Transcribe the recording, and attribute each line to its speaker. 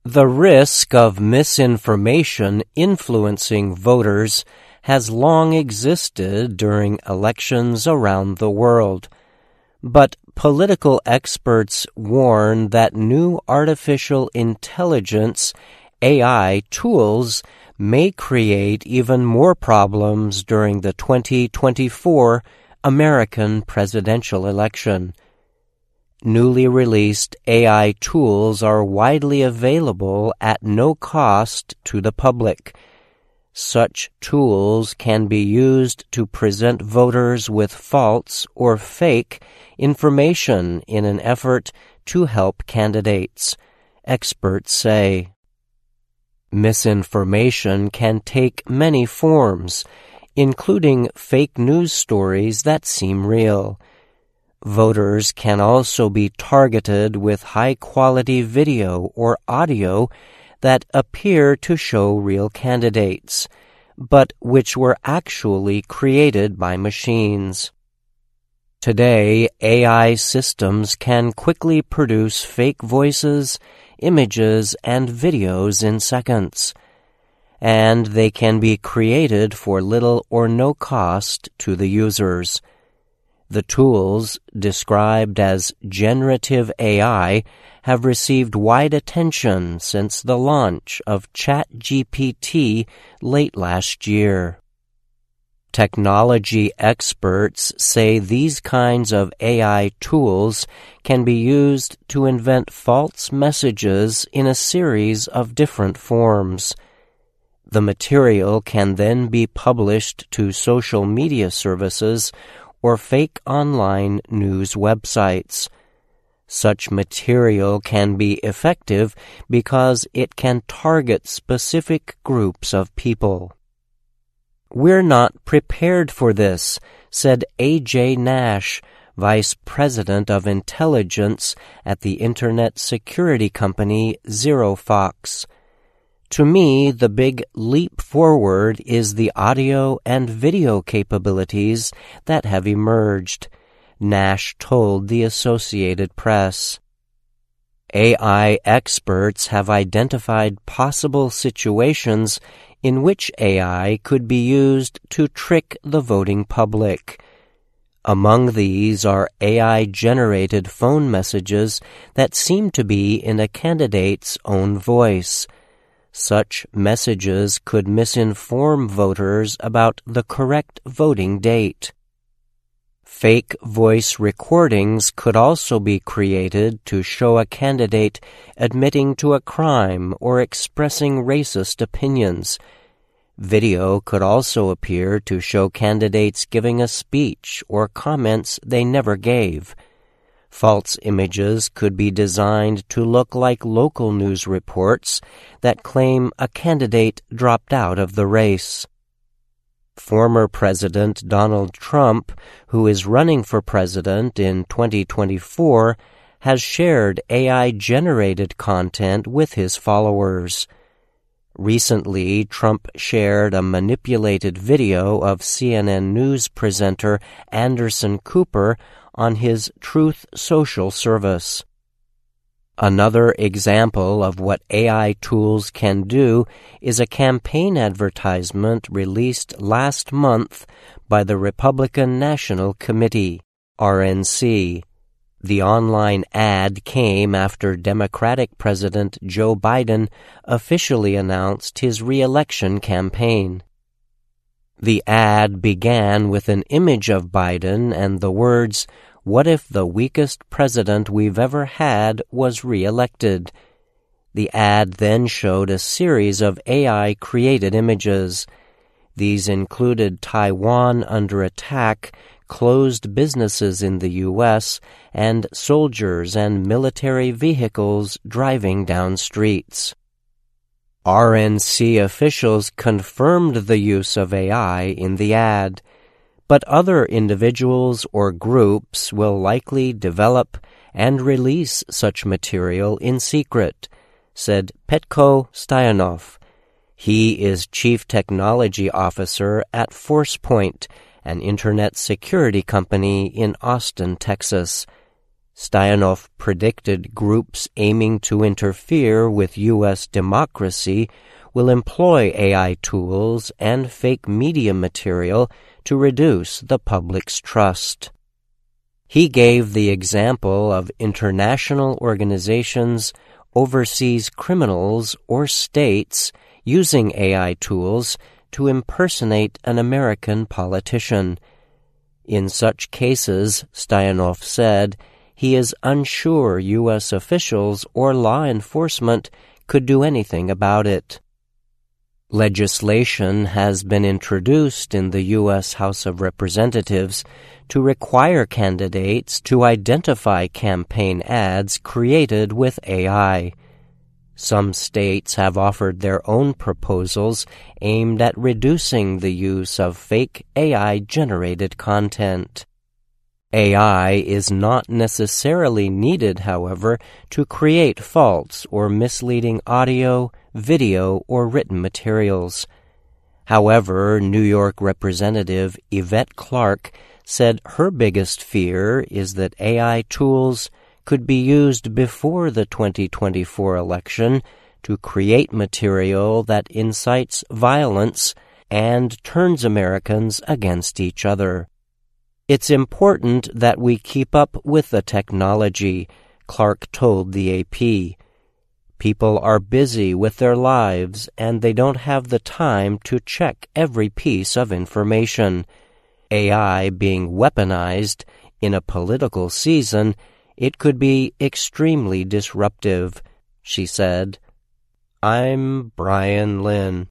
Speaker 1: The risk of misinformation influencing voters has long existed during elections around the world, but political experts warn that new artificial intelligence AI tools may create even more problems during the 2024 American presidential election. Newly released AI tools are widely available at no cost to the public. Such tools can be used to present voters with false or fake information in an effort to help candidates, experts say. Misinformation can take many forms, including fake news stories that seem real. Voters can also be targeted with high-quality video or audio that appear to show real candidates, but which were actually created by machines. Today, AI systems can quickly produce fake voices, images, and videos in seconds, and they can be created for little or no cost to the users. The tools, described as generative AI, have received wide attention since the launch of ChatGPT late last year. Technology experts say these kinds of AI tools can be used to invent false messages in a series of different forms. The material can then be published to social media services or fake online news websites. Such material can be effective because it can target specific groups of people. "We're not prepared for this," said A.J. Nash, Vice President of Intelligence at the Internet security company ZeroFox. "To me, the big leap forward is the audio and video capabilities that have emerged," Nash told the Associated Press. AI experts have identified possible situations in which AI could be used to trick the voting public. Among these are AI-generated phone messages that seem to be in a candidate's own voice. Such messages could misinform voters about the correct voting date. Fake voice recordings could also be created to show a candidate admitting to a crime or expressing racist opinions. Video could also appear to show candidates giving a speech or comments they never gave. False images could be designed to look like local news reports that claim a candidate dropped out of the race. Former President Donald Trump, who is running for president in 2024, has shared AI-generated content with his followers. Recently, Trump shared a manipulated video of CNN News presenter Anderson Cooper on his Truth Social service. Another example of what AI tools can do is a campaign advertisement released last month by the Republican National Committee, RNC. The online ad came after Democratic President Joe Biden officially announced his re-election campaign. The ad began with an image of Biden and the words, "What if the weakest president we've ever had was re-elected?" The ad then showed a series of AI-created images. These included Taiwan under attack, closed businesses in the U.S., and soldiers and military vehicles driving down streets. RNC officials confirmed the use of AI in the ad, but other individuals or groups will likely develop and release such material in secret, said Petko Stoyanov. He is Chief Technology Officer at ForcePoint, an internet security company in Austin, Texas. Stoyanov predicted groups aiming to interfere with U.S. democracy will employ AI tools and fake media material to reduce the public's trust. He gave the example of international organizations, overseas criminals, or states using AI tools to impersonate an American politician. In such cases, Stoyanov said, he is unsure U.S. officials or law enforcement could do anything about it. Legislation has been introduced in the U.S. House of Representatives to require candidates to identify campaign ads created with AI. Some states have offered their own proposals aimed at reducing the use of fake AI-generated content. AI is not necessarily needed, however, to create false or misleading audio, video, or written materials. However, New York Representative Yvette Clarke said her biggest fear is that AI tools could be used before the 2024 election to create material that incites violence and turns Americans against each other. It's important that we keep up with the technology, Clarke told the AP. People are busy with their lives, and they don't have the time to check every piece of information. AI being weaponized in a political season, it could be extremely disruptive, she said. I'm Brian Lynn.